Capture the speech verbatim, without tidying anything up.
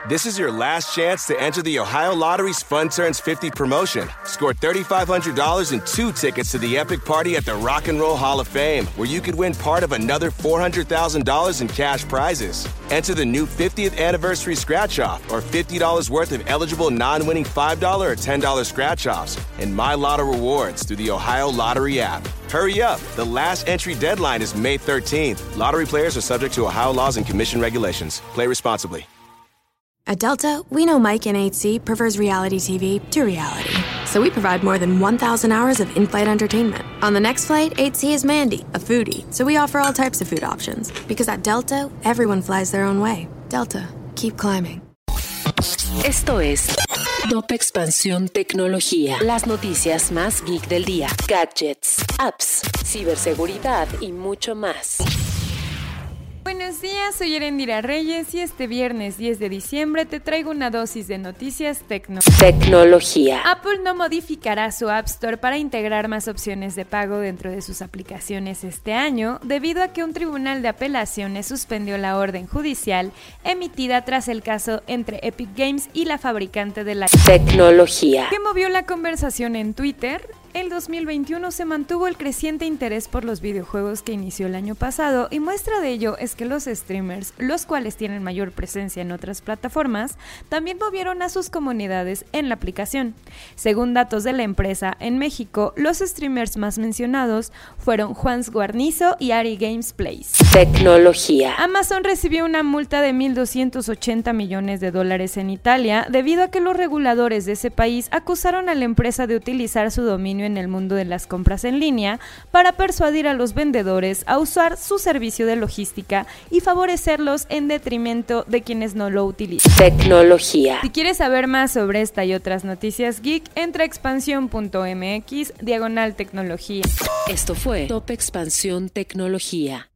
This is your last chance to enter the Ohio Lottery's Fun Turns fifty promotion. Score three thousand five hundred dollars and two tickets to the epic party at the Rock and Roll Hall of Fame, where you could win part of another four hundred thousand dollars in cash prizes. Enter the new fiftieth anniversary scratch-off or fifty dollars worth of eligible non-winning five dollars or ten dollars scratch-offs and My Lotto rewards through the Ohio Lottery app. Hurry up. The last entry deadline is May thirteenth. Lottery players are subject to Ohio laws and commission regulations. Play responsibly. At Delta, we know Mike in eight C prefers reality T V to reality. So we provide more than one thousand hours of in-flight entertainment. On the next flight, eight C is Mandy, a foodie. So we offer all types of food options. Because at Delta, everyone flies their own way. Delta, keep climbing. Esto es Top Expansión Tecnología. Las noticias más geek del día. Gadgets, apps, ciberseguridad y mucho más. Buenos días, soy Erendira Reyes y este viernes diez de diciembre te traigo una dosis de noticias tecno. Tecnología. Apple no modificará su App Store para integrar más opciones de pago dentro de sus aplicaciones este año, debido a que un tribunal de apelaciones suspendió la orden judicial emitida tras el caso entre Epic Games y la fabricante de la tecnología, que movió la conversación en Twitter. El dos mil veintiuno se mantuvo el creciente interés por los videojuegos que inició el año pasado, y muestra de ello es que los streamers, los cuales tienen mayor presencia en otras plataformas, también movieron a sus comunidades en la aplicación. Según datos de la empresa, en México, los streamers más mencionados fueron Juan Guarnizo y Ari Games Plays. Tecnología. Amazon recibió una multa de mil doscientos ochenta millones de dólares en Italia debido a que los reguladores de ese país acusaron a la empresa de utilizar su dominio en el mundo de las compras en línea para persuadir a los vendedores a usar su servicio de logística y favorecerlos en detrimento de quienes no lo utilizan. Tecnología. Si quieres saber más sobre esta y otras noticias geek, entra a expansión punto m x diagonal tecnología. Esto fue Top Expansión Tecnología.